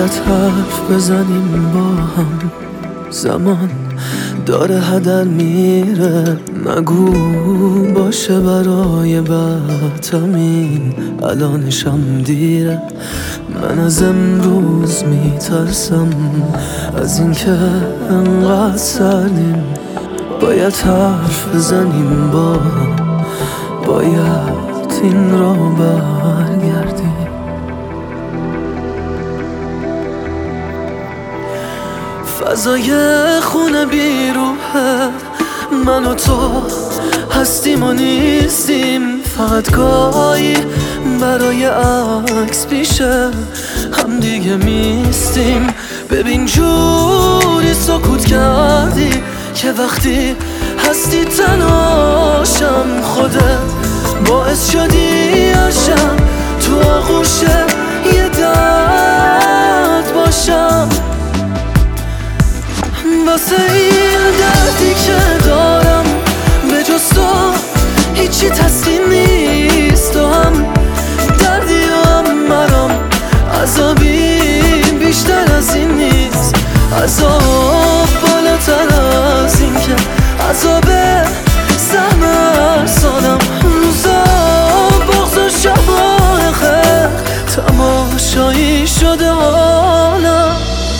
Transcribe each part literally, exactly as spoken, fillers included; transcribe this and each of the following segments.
باید حرف بزنیم با هم، زمان داره هدر میره. نگو باشه برای بعد، همین الانشم دیره. من از امروز میترسم از اینکه انقدر سردیم. باید حرف بزنیم با هم، باید این را برگردیم. فضای خونه بیروحه، من و تو هستیم و نیستیم. فقط گاهی برای عکس پیشه هم دیگه میستیم. ببین جوری سکوت کردی که وقتی هستی تنهاشم. خودت باعث شدی عشقم تو آغوش یه درد باشم. واسه این دردی که دارم به جز تو هیچی تسکین نیست. تو هم دردی هم مرام، عذابی بیشتر از این نیست. عذاب بالاتر از این که عذاب سهم هر سالم. روزا بغض و شبای خیر تماشایی شده حالم.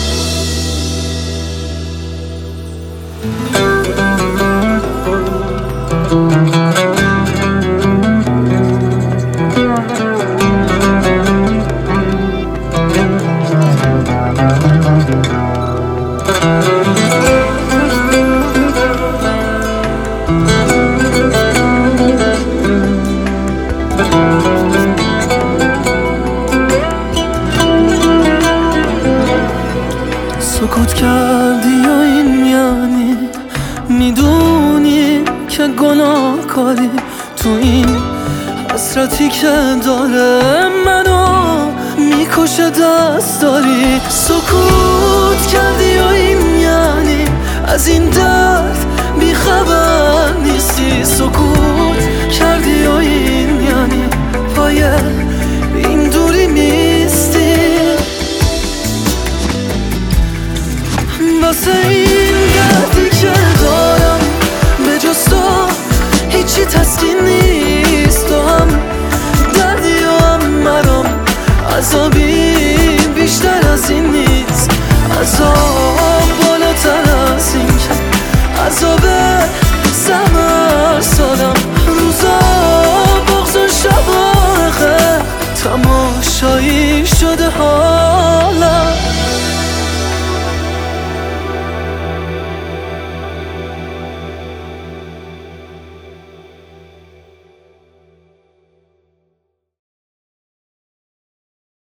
سکوت کردی یا این یعنی میدونی که گناه کاری تو این حسرتی که داره منو میکشه دست داری. سکوت کردی یا این یعنی از این درد بیخبر نیستی. سکوت کردی یا این یعنی پای این دوری میستی. واسه این دردی که دارم به جز تو هیچی تسکین نیست. تو هم دردی هم مرام، عذابی بیشتر از این نیست. عذاب بالاتر از این که عذاب سهم هر سالم. روزا بغض و شبای خیر تماشایی شده ها.